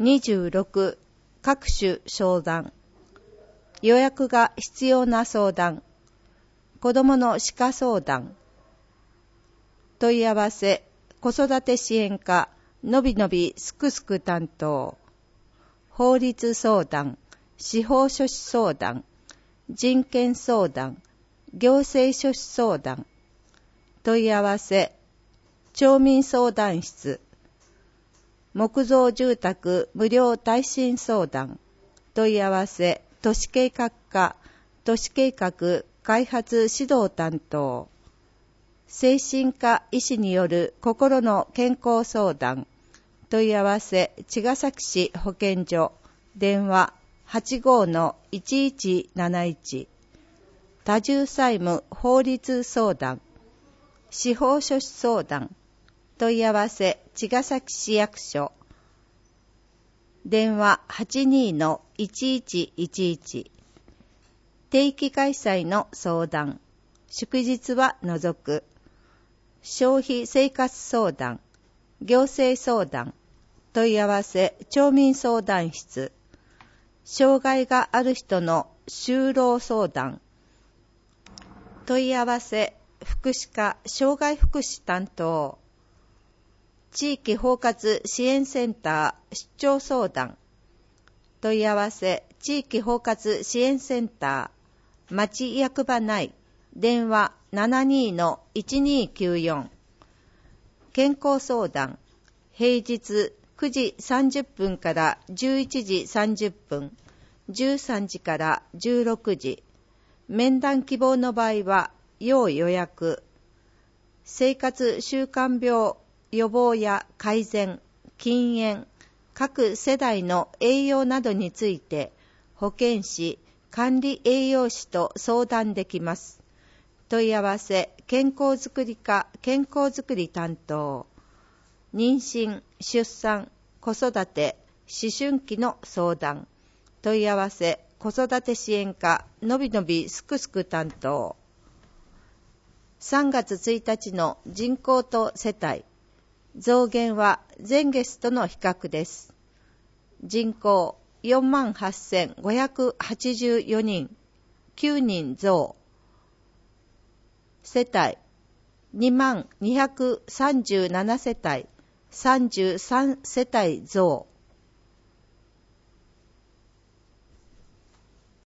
26、各種相談。予約が必要な相談。子どもの歯科相談。問い合わせ、子育て支援課、のびのびすくすく担当。法律相談、司法書士相談、人権相談、行政書士相談。問い合わせ、町民相談室。木造住宅無料耐震相談。問い合わせ、都市計画課、都市計画開発指導担当。精神科医師による心の健康相談。問い合わせ、茅ヶ崎市保健所。電話 85-1171。多重債務法律相談。司法書士相談。問い合わせ、茅ヶ崎市役所。電話 82-1111。定期開催の相談。祝日は除く。消費生活相談。行政相談。問い合わせ、町民相談室。障害がある人の就労相談。問い合わせ、福祉課障害福祉担当。地域包括支援センター出張相談。問い合わせ、地域包括支援センター町役場内。電話 72-1294。健康相談。平日9時30分から11時30分、13時から16時。面談希望の場合は要予約。生活習慣病予防や改善、禁煙、各世代の栄養などについて保健師、管理栄養士と相談できます。問い合わせ、健康づくり課健康づくり担当。妊娠、出産、子育て、思春期の相談。問い合わせ、子育て支援課のびのびすくすく担当。3月1日の人口と世帯。増減は前月との比較です。人口 48,584 人、9人増。世帯 2237 世帯、33世帯増。